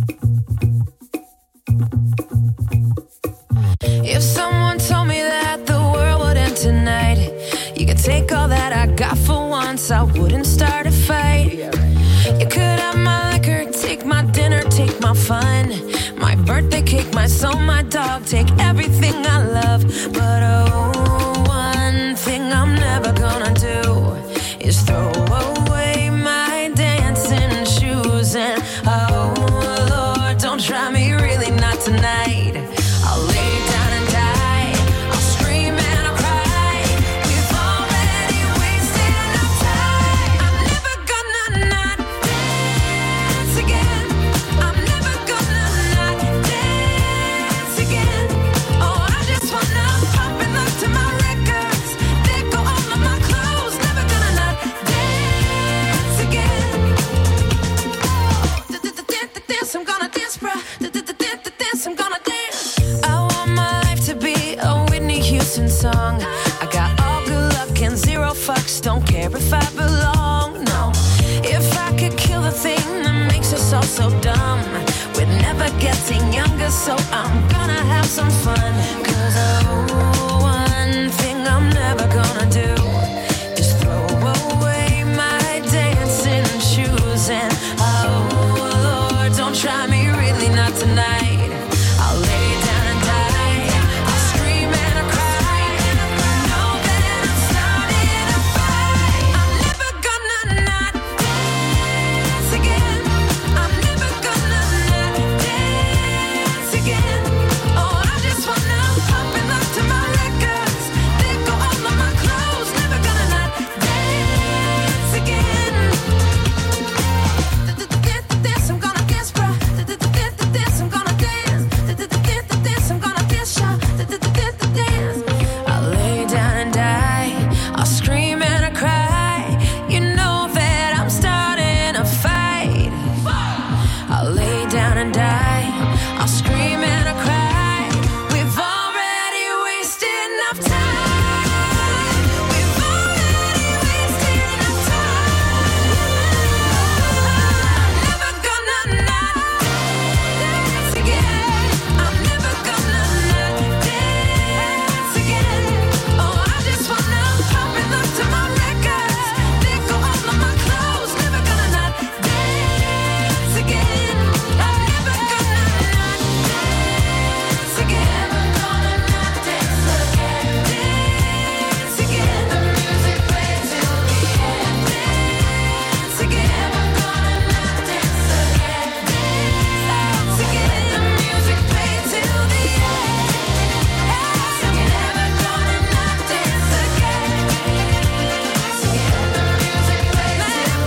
If someone told me that the world would end tonight, you could take all that I got for once, I wouldn't start a fight. You could have my liquor, take my dinner, take my fun, my birthday cake, my soul, my dog, take everything I love. But oh, one thing I'm never gonna do is throw away my dancing shoes. And oh Lord, don't try me, really not tonight. I'll lay down and die, I'll scream and I'll cry. We've already wasted enough time. I'm never gonna not dance again. I'm never gonna not dance again. Oh, I just wanna pop and look to my records. Let go all of my clothes. Never gonna not dance again. Dance, I'm gonna dance, bruh. Dance, I'm gonna dance. I want my life to be a Whitney Houston song. I got all good luck and zero fucks. Don't care if I belong, no. If I could kill the thing that makes us all so dumb, we're never getting younger, so I'm gonna have some fun. Cause oh, one thing I'm never gonna do is throw away my dancing shoes. And oh Lord, don't try me, really not tonight. I'll lay down and die, I'll scream and I'll cry. Know that I'm starting a fight. I'm never gonna not dance again. I'm never gonna not dance again. Oh, I just wanna pop and look to my records. Let go all of my clothes. Never gonna not dance again. Dance, I'm gonna dance, bruh. Dance, I'm gonna dance. Dance, I'm gonna dance, y'all. Dance. I'll lay down and die. I'll scream and I cry. You know that I'm starting a fight. I'll lay down and die. I'll scream and I cry. We've already wasted enough time. We've already wasted enough time. I'm never gonna not dance again. I'm never gonna not dance again. Oh, I just wanna pop and look to my records. Let go all of my clothes. Never gonna not dance again. I'm never gonna not dance again. Gonna not dance again. Dance again. The music plays till the end. Dance again. Gonna not dance again. Dance again. The music plays till the end. Dance again. Never gonna not dance again. Dance again. The music plays till the end.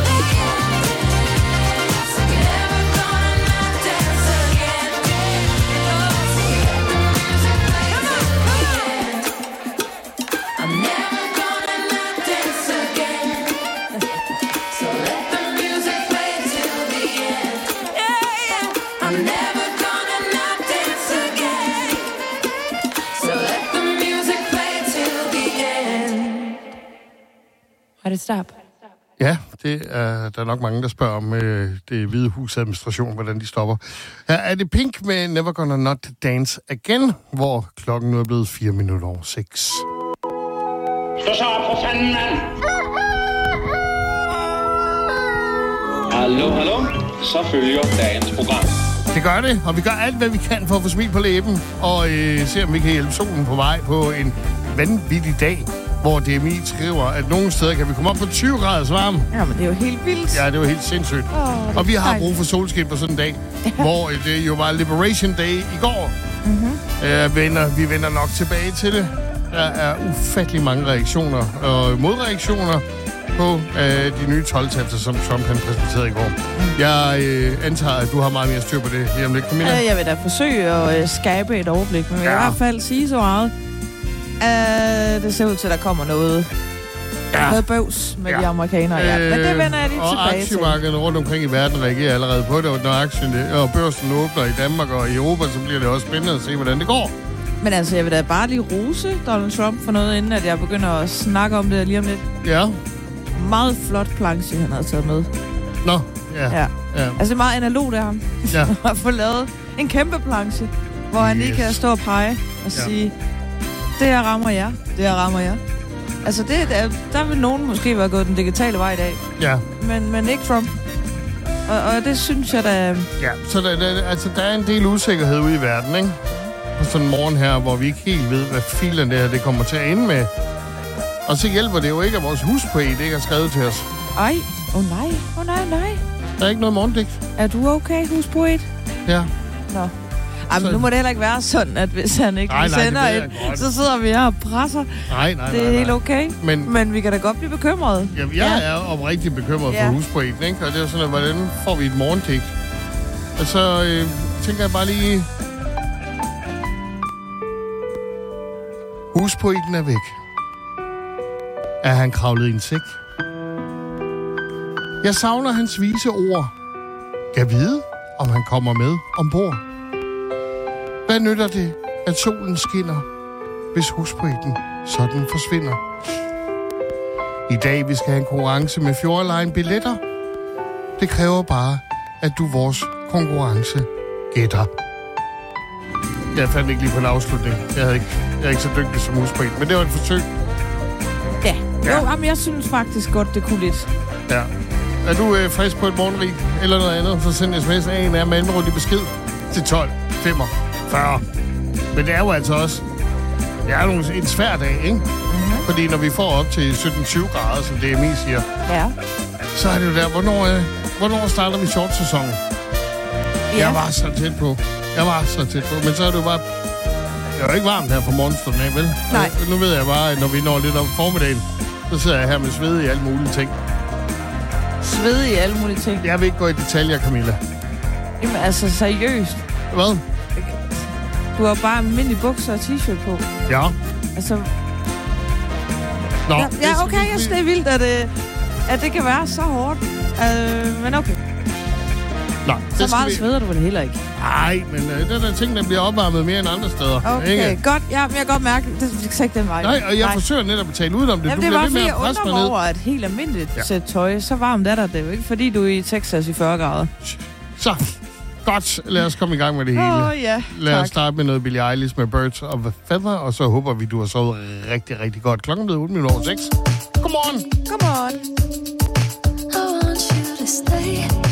Dance again. Never gonna not dance again. Dance again. The music plays till the end. I'm never gonna not dance again. So let the music play till the end. Yeah, I'm never gonna not dance again. So let the music play till the end. Har det stop? Ja, det er der er nok mange, der spørger om øh, det Hvide Hus administration, hvordan de stopper. Her er det Pink med Never Gonna Not Dance Again, hvor klokken nu er blevet fire minutter over seks. Stå så op for fanden, mand! Hallo, hallo. Så følger dagens program. Det gør det, og vi gør alt, hvad vi kan for at få smil på læben, og øh, se, om vi kan hjælpe solen på vej på en vanvittig dag, hvor D M I skriver, at nogle steder kan vi komme op på tyve graders varme. Ja, men det er jo helt vildt. Ja, det er jo helt sindssygt. Oh, og vi har brug for solskin på sådan en dag, hvor det jo var Liberation Day i går. Mm-hmm. Øh, venner, vi vender nok tilbage til det. Der er ufattelig mange reaktioner og modreaktioner på øh, de nye tolv-satser, som Trump han præsenterede i går. Jeg øh, antager, at du har meget mere styr på det lige om lidt, Camilla. Jeg vil da forsøge at øh, skabe et overblik, men ja. Jeg vil i hvert fald sige så meget, at det ser ud til, at der kommer noget, ja. noget bøvs med ja. de amerikanere. Ja. Men det vender jeg lige og tilbage til. Og aktiemarkederne rundt omkring i verden reagerer allerede på det, og når aktien og børsen åbner i Danmark og i Europa, så bliver det også spændende at se, hvordan det går. Men altså, jeg vil da bare lige rose Donald Trump for noget, inden at jeg begynder at snakke om det lige om lidt. Ja. Meget flot planche, han har taget med. Nå, ja. ja. ja. Altså, det er meget analogt af ham. Ja. At få lavet en kæmpe planche, hvor yes. han lige kan stå og pege og ja. sige, det her rammer jer, det her rammer jer. Altså, det, der, der vil nogen måske være gået den digitale vej i dag. Ja. Men, men ikke Trump. Og, og det synes jeg da... Ja, så der, der, altså, der er en del usikkerhed ude i verden, ikke? På sådan en morgen her, hvor vi ikke helt ved, hvad filen det her det kommer til at ende med. Og så hjælper det jo ikke, at vores huspoet ikke har skrevet til os. Ej, åh oh, nej, åh oh, nej, nej. Der er ikke noget morgendigt. Er du okay, huspoet? Ja. Nå. Ej, men nu må det heller ikke være sådan, at hvis han ikke nej, nej, sender et, så sidder vi her og presser. Nej, nej, det er nej, helt nej. okay. Men, men vi kan da godt blive bekymrede. Jamen, jeg ja. er oprigtigt bekymret ja. for huspoeten, ikke? Og det er sådan, at hvordan får vi et morgentik? Og så øh, tænker jeg bare lige... Huspoeten er væk. Er han kravlet i en sæk? Jeg savner hans vise ord. Jeg vide, om han kommer med ombord. Hvad nytter det, at solen skinner, hvis huspoeten sådan forsvinder? I dag vi skal have en konkurrence med Fjordline billetter. Det kræver bare, at du vores konkurrence gætter. Jeg fandt ikke lige på en afslutning. Jeg, havde ikke, jeg er ikke så dygtig som huspoet, men det var et forsøg. Ja, ja. Jo, jamen, jeg synes faktisk godt, det kunne lidt. Ja. Er du øh, frisk på et morgenrig eller noget andet, så send sms af en af med en rundt besked til tolv femogfyrre. Men det er jo altså også det er jo en svær dag, ikke? Mm-hmm. Fordi når vi får op til sytten tyve grader, som D M I siger, ja. så er det jo der, hvornår, øh, hvornår starter vi shortsæsonen? Ja. Jeg var så tæt på. Jeg var så tæt på, men så er det jo bare... Det er jo ikke varmt her fra morgenstunden af, vel? Nej. Nu, nu ved jeg bare, at når vi når lidt om formiddagen, så sidder jeg her med svede i alle mulige ting. Svede i alle mulige ting? Jeg vil ikke gå i detaljer, Camilla. Jamen altså, seriøst. Hvad? Du har bare almindelige bukser og t-shirt på. Ja. Altså... Nå. Ja, ja okay, jeg synes, det er vildt, at, at det kan være så hårdt. Uh, men okay. Nå, så meget vi... sveder du vel heller ikke? Nej, men øh, det er der ting, der bliver opvarmet mere end andre steder. Okay, ikke? Godt. Ja, men jeg kan godt mærke, det er ikke den vej. Nej, og jeg Nej. forsøger netop at tale ud om det. Jamen, du det var bliver ved med at presse mig ned. over, at helt almindeligt ja. sæt tøj, så varmt er der det jo ikke, fordi du er i Texas i fyrre grader. Så, godt. Lad os komme i gang med det hele. Åh, oh, ja. Lad tak. os starte med noget Billie Eilish med Birds of a Feather, og så håber vi, du har sovet rigtig, rigtig godt. Klokken blev otte minutter over seks. Godmorgen. Godmorgen. I want you to stay.